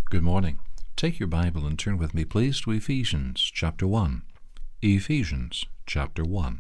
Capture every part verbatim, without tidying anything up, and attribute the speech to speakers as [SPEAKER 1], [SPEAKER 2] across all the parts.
[SPEAKER 1] Good morning. Take your Bible and turn with me, please, to Ephesians chapter one. Ephesians chapter one.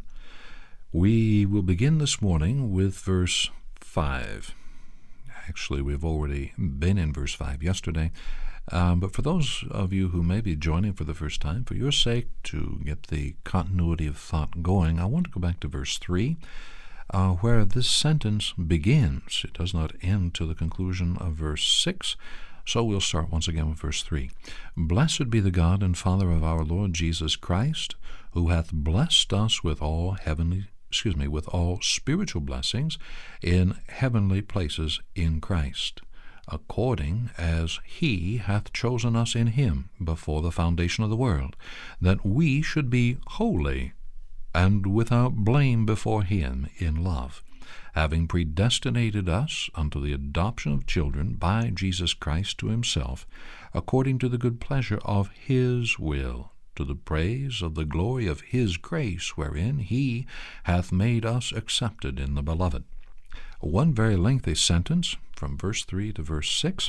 [SPEAKER 1] We will begin this morning with verse five. Actually, we've already been in verse five yesterday, um, but for those of you who may be joining for the first time, for your sake, to get the continuity of thought going, I want to go back to verse three, uh, where this sentence begins. It does not end to the conclusion of verse six. So we'll start once again with verse three. Blessed be the God and Father of our Lord Jesus Christ, who hath blessed us with all heavenly, excuse me, with all spiritual blessings in heavenly places in Christ, according as he hath chosen us in him before the foundation of the world, that we should be holy and without blame before him in love, having predestinated us unto the adoption of children by Jesus Christ to himself, according to the good pleasure of his will, to the praise of the glory of his grace, wherein he hath made us accepted in the beloved. One very lengthy sentence from verse three to verse six.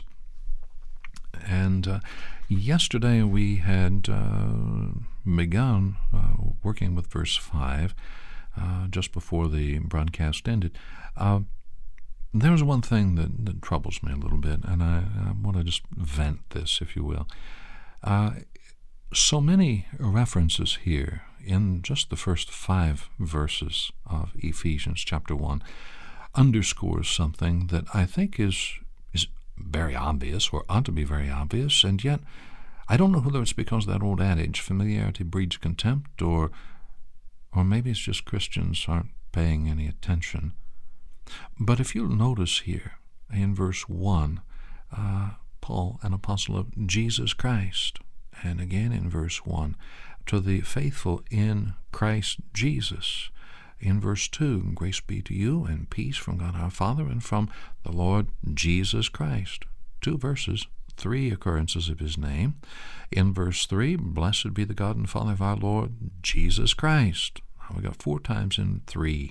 [SPEAKER 1] And uh, yesterday we had uh, begun uh, working with verse five, Uh, just before the broadcast ended. Uh, there's one thing that, that troubles me a little bit, and I, I want to just vent this, if you will. Uh, so many references here in just the first five verses of Ephesians chapter one underscores something that I think is is very obvious, or ought to be very obvious, and yet I don't know whether it's because of that old adage, familiarity breeds contempt, or Or maybe it's just Christians aren't paying any attention. But if you'll notice here in verse one, uh, Paul, an apostle of Jesus Christ, and again in verse one, to the faithful in Christ Jesus. In verse two, grace be to you and peace from God our Father and from the Lord Jesus Christ. Two verses, three occurrences of his name. In verse three, blessed be the God and Father of our Lord Jesus Christ. We got four times in three.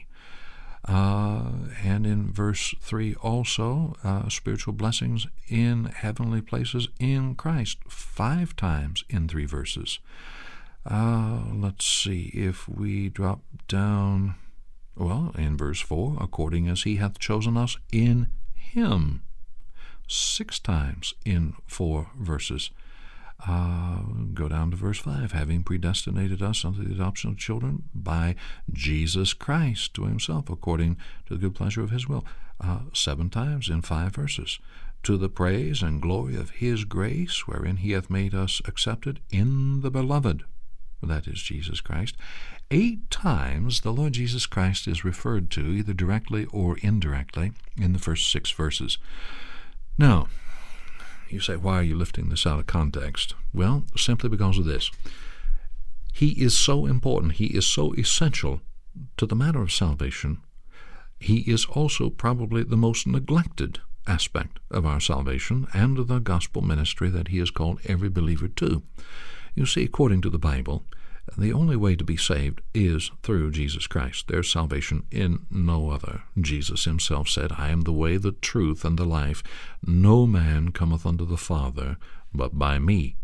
[SPEAKER 1] Uh, and in verse three also, uh, spiritual blessings in heavenly places in Christ, five times in three verses. Uh, let's see, if we drop down, well, in verse four, according as he hath chosen us in him, six times in four verses. Uh, go down to verse five, having predestinated us unto the adoption of children by Jesus Christ to himself, according to the good pleasure of his will, uh, seven times in five verses, to the praise and glory of his grace, wherein he hath made us accepted in the beloved, that is Jesus Christ. Eight times the Lord Jesus Christ is referred to, either directly or indirectly, in the first six verses. Now, you say, why are you lifting this out of context? Well, simply because of this. He is so important, he is so essential to the matter of salvation. He is also probably the most neglected aspect of our salvation and of the gospel ministry that he has called every believer to. You see, according to the Bible, the only way to be saved is through Jesus Christ. There's salvation in no other. Jesus himself said, I am the way, the truth, and the life. No man cometh unto the Father but by me.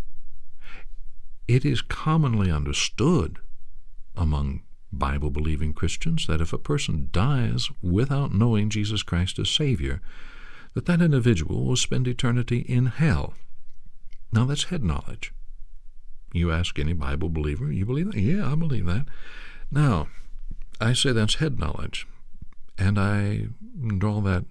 [SPEAKER 1] It is commonly understood among Bible-believing Christians that if a person dies without knowing Jesus Christ as Savior, that that individual will spend eternity in hell. Now that's head knowledge. You ask any Bible believer, you believe that? Yeah, I believe that. Now, I say that's head knowledge, and I draw that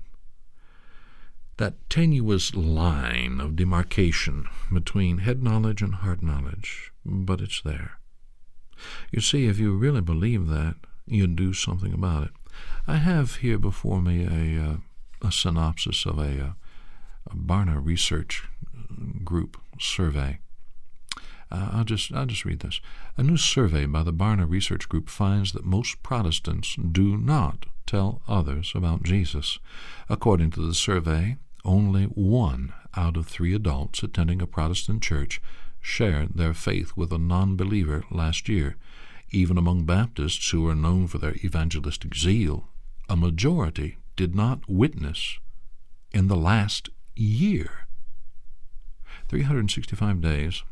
[SPEAKER 1] that tenuous line of demarcation between head knowledge and heart knowledge, but it's there. You see, if you really believe that, you do something about it. I have here before me a, uh, a synopsis of a, a Barna Research Group survey. Uh, I'll just I'll just read this. A new survey by the Barna Research Group finds that most Protestants do not tell others about Jesus. According to the survey, only one out of three adults attending a Protestant church shared their faith with a non-believer last year. Even among Baptists who are known for their evangelistic zeal, a majority did not witness in the last year. three hundred sixty-five days,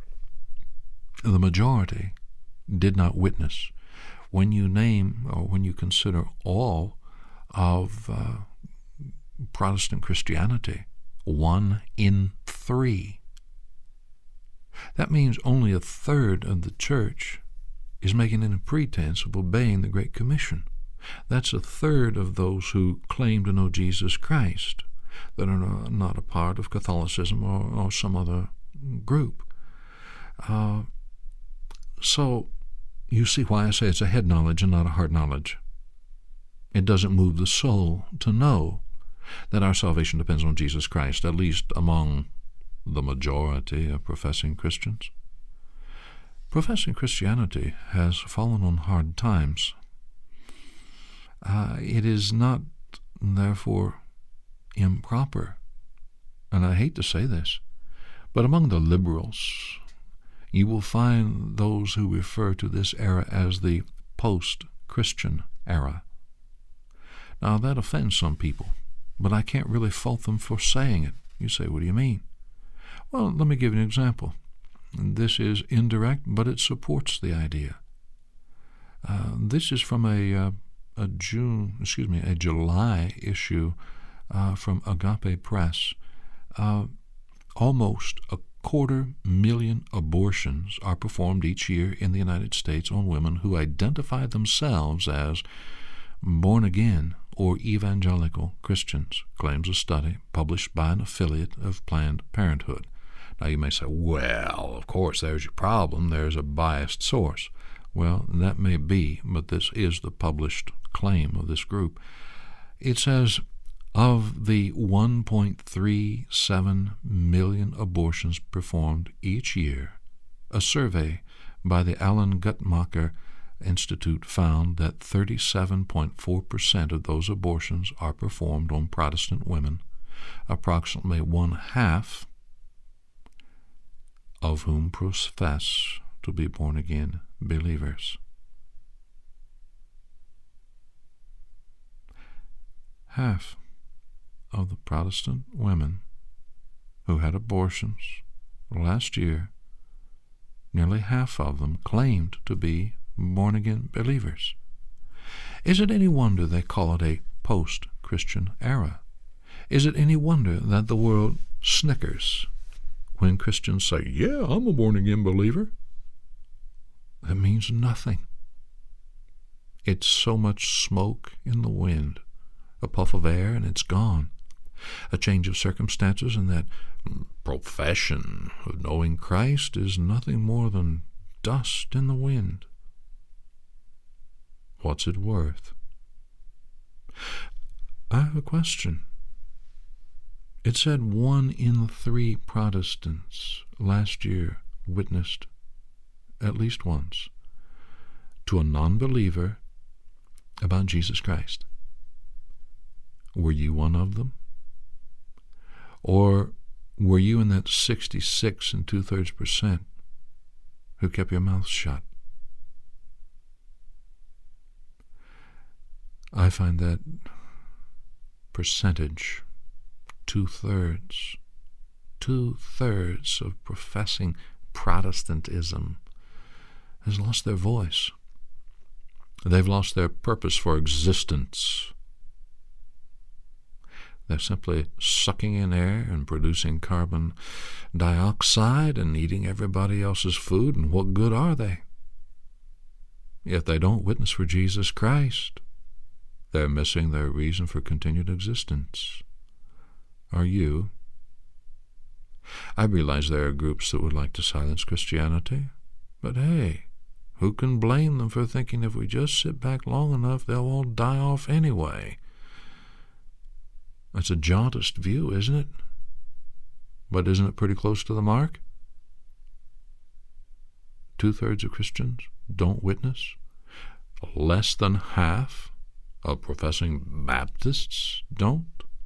[SPEAKER 1] the majority did not witness. When you name, or when you consider all of uh, Protestant Christianity, one in three, that means only a third of the church is making any pretense of obeying the Great Commission. That's a third of those who claim to know Jesus Christ, that are not a part of Catholicism or, or some other group. Uh, so you see why I say it's a head knowledge and not a heart knowledge. It doesn't move the soul to know that our salvation depends on Jesus Christ, at least among the majority of professing Christians. Professing Christianity has fallen on hard times. Uh, it is not, therefore, improper, and I hate to say this, but among the liberals, you will find those who refer to this era as the post-Christian era. Now, that offends some people, but I can't really fault them for saying it. You say, what do you mean? Well, let me give you an example. This is indirect, but it supports the idea. Uh, this is from a uh, a June, excuse me, a July issue uh, from Agape Press. Uh, almost a quarter million abortions are performed each year in the United States on women who identify themselves as born again or evangelical Christians, claims a study published by an affiliate of Planned Parenthood. Now you may say, well, of course, there's your problem. There's a biased source. Well, that may be, but this is the published claim of this group. It says, of the one point three seven million abortions performed each year, a survey by the Alan Guttmacher Institute found that thirty-seven point four percent of those abortions are performed on Protestant women, approximately one half of whom profess to be born-again believers. Half of the Protestant women who had abortions last year, nearly half of them claimed to be born-again believers. Is it any wonder they call it a post-Christian era? Is it any wonder that the world snickers when Christians say, yeah, I'm a born-again believer? That means nothing. It's so much smoke in the wind, a puff of air and it's gone. A change of circumstances, and that profession of knowing Christ is nothing more than dust in the wind. What's it worth? I have a question. It said one in three Protestants last year witnessed at least once to a non-believer about Jesus Christ. Were you one of them? Or were you in that sixty-six and two-thirds percent who kept your mouth shut? I find that percentage, two-thirds, two-thirds of professing Protestantism has lost their voice. They've lost their purpose for existence. They're simply sucking in air and producing carbon dioxide and eating everybody else's food, and what good are they? If they don't witness for Jesus Christ, they're missing their reason for continued existence. Are you? I realize there are groups that would like to silence Christianity, but hey, who can blame them for thinking if we just sit back long enough, they'll all die off anyway? That's a jaundiced view, isn't it? But isn't it pretty close to the mark? Two-thirds of Christians don't witness. Less than half of professing Baptists don't.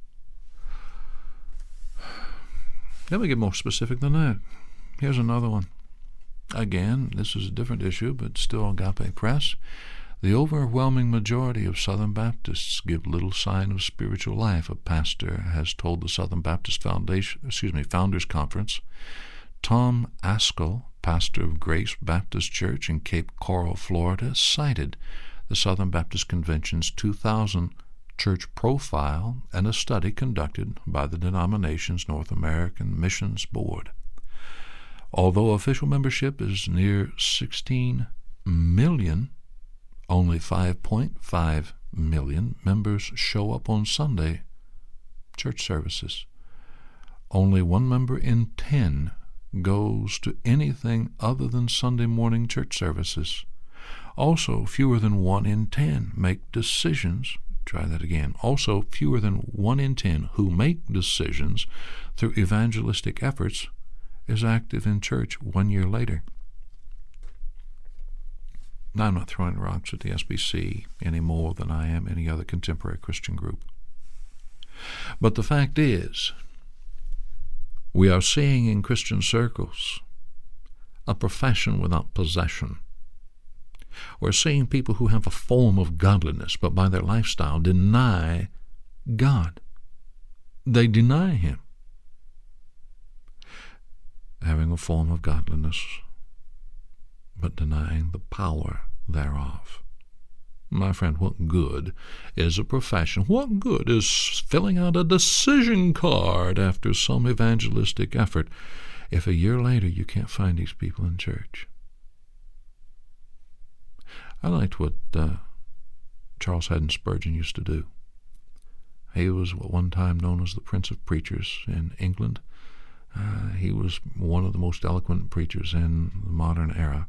[SPEAKER 1] Let me get more specific than that. Here's another one. Again, this is a different issue, but still Agape Press. The overwhelming majority of Southern Baptists give little sign of spiritual life. A pastor has told the Southern Baptist Foundation, excuse me, Founders Conference. Tom Askell, pastor of Grace Baptist Church in Cape Coral, Florida, cited the Southern Baptist Convention's two thousand church profile and a study conducted by the denomination's North American Missions Board. Although official membership is near sixteen million, only five point five million members show up on Sunday church services. Only one member in ten goes to anything other than Sunday morning church services. Also, fewer than one in ten make decisions. Try that again. Also, fewer than one in ten who make decisions through evangelistic efforts is active in church one year later. Now, I'm not throwing rocks at the S B C any more than I am any other contemporary Christian group. But the fact is, we are seeing in Christian circles a profession without possession. We're seeing people who have a form of godliness, but by their lifestyle deny God. They deny Him. Having a form of godliness, but denying the power thereof. My friend, what good is a profession? What good is filling out a decision card after some evangelistic effort if a year later you can't find these people in church? I liked what uh, Charles Haddon Spurgeon used to do. He was at one time known as the Prince of Preachers in England. Uh, he was one of the most eloquent preachers in the modern era.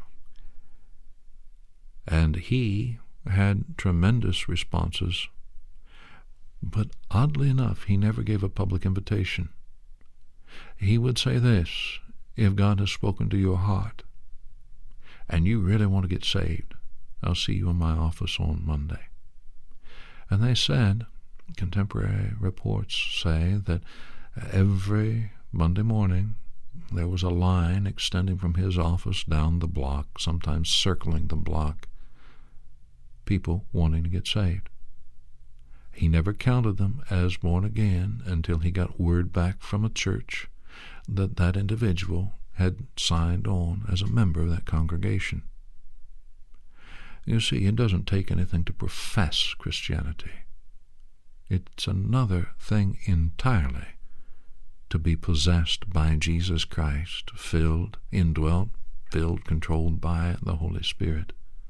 [SPEAKER 1] And he had tremendous responses, but oddly enough, he never gave a public invitation. He would say this: if God has spoken to your heart and you really want to get saved, I'll see you in my office on Monday. And they said, contemporary reports say, that every Monday morning there was a line extending from his office down the block, sometimes circling the block, people wanting to get saved. He never counted them as born again until he got word back from a church that that individual had signed on as a member of that congregation. You see, it doesn't take anything to profess Christianity. It's another thing entirely to be possessed by Jesus Christ, filled, indwelt, filled, controlled by the Holy Spirit.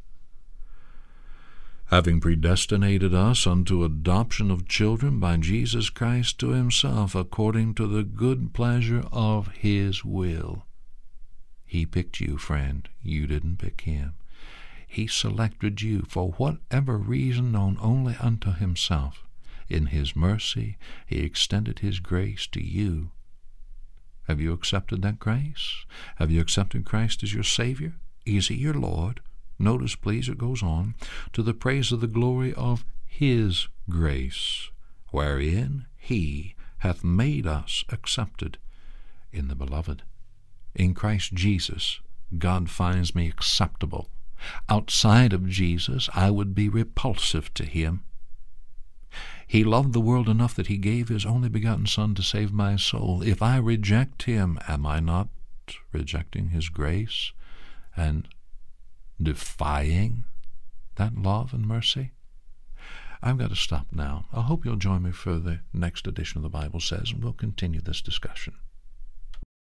[SPEAKER 1] Having predestinated us unto adoption of children by Jesus Christ to Himself, according to the good pleasure of His will. He picked you, friend. You didn't pick Him. He selected you for whatever reason known only unto Himself. In His mercy, He extended His grace to you. Have you accepted that grace? Have you accepted Christ as your Savior? Is He your Lord? Notice, please, it goes on, to the praise of the glory of His grace, wherein He hath made us accepted in the Beloved. In Christ Jesus, God finds me acceptable. Outside of Jesus, I would be repulsive to Him. He loved the world enough that He gave His only begotten Son to save my soul. If I reject Him, am I not rejecting His grace and defying that love and mercy? I've got to stop now. I hope you'll join me for the next edition of The Bible Says, and we'll continue this discussion.